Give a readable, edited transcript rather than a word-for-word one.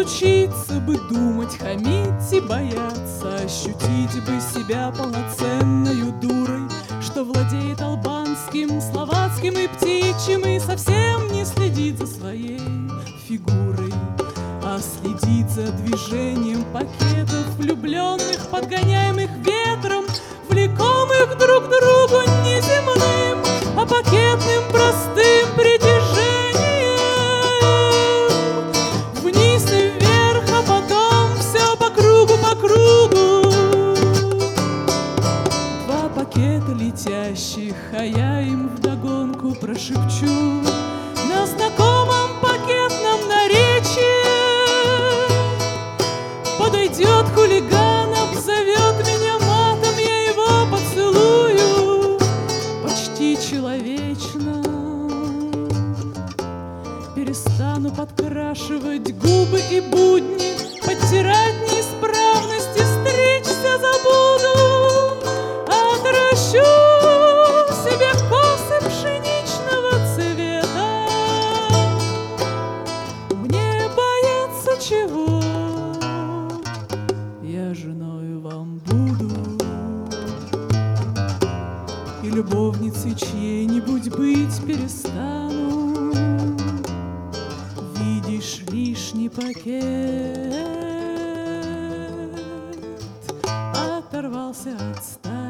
разучиться бы думать, хамить и бояться, ощутить бы себя полноценною дурой, что владеет албанским, словацким и птичьим, и совсем не следит за своей фигурой, а следит за движением пакетов влюбленных, подгоняемых ветром, влекомых друг к другу неземным, а пакетным простым притяжением. Вниз и вверх, а потом все по кругу, по кругу. Два пакета летящих, а я им вдогонку прошепчу на знакомом пакетном наречии. Подойдет хулиган, обзовет меня матом, я его поцелую почти человечно. Перестану подкрашивать губы и будни, подтирать неисправности, стричься забуду, отращу себе косы пшеничного цвета. Мне бояться чего? Я женою вам буду, и любовницей чьей-нибудь быть перестану. Видишь лишний пакет, оторвался от стаи.